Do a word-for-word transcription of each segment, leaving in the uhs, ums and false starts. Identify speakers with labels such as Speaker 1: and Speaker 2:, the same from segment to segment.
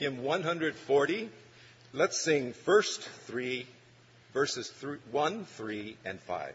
Speaker 1: hymn one forty. Let's sing first three, verses three, one, three, and five.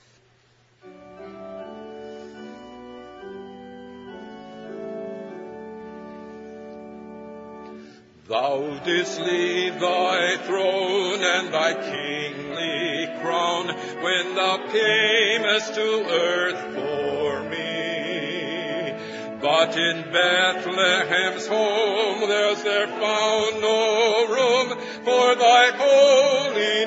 Speaker 1: Thou didst leave thy throne and thy kingly crown when thou camest to earth for me. But in Bethlehem's home there's there found no room for thy holy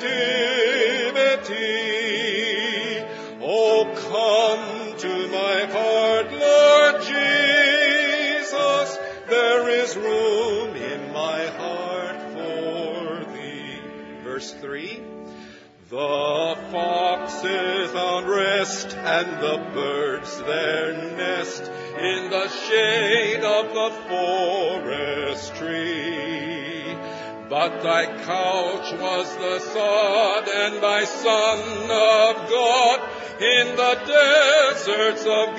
Speaker 1: nativity. Oh, come to my heart, Lord Jesus, there is room in my heart for thee. Verse three. The foxes found rest and the birds their nest in the shade of the forest tree. But thy couch was the sod and thy Son of God in the deserts of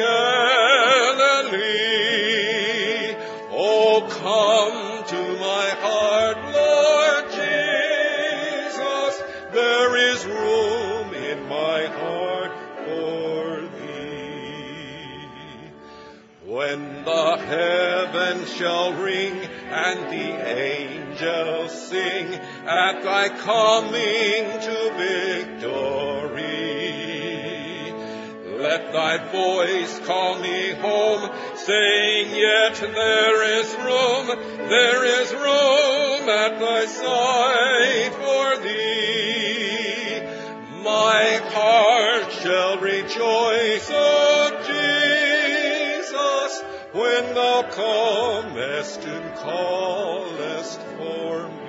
Speaker 1: Galilee. Oh, come to my heart, Lord Jesus, there is room in my heart for thee. When the heavens shall ring and the angels sing at thy coming to victory, let thy voice call me home, saying, yet there is room, there is room at thy side for thee. My heart shall rejoice, O Jesus, when thou comest and callest for me.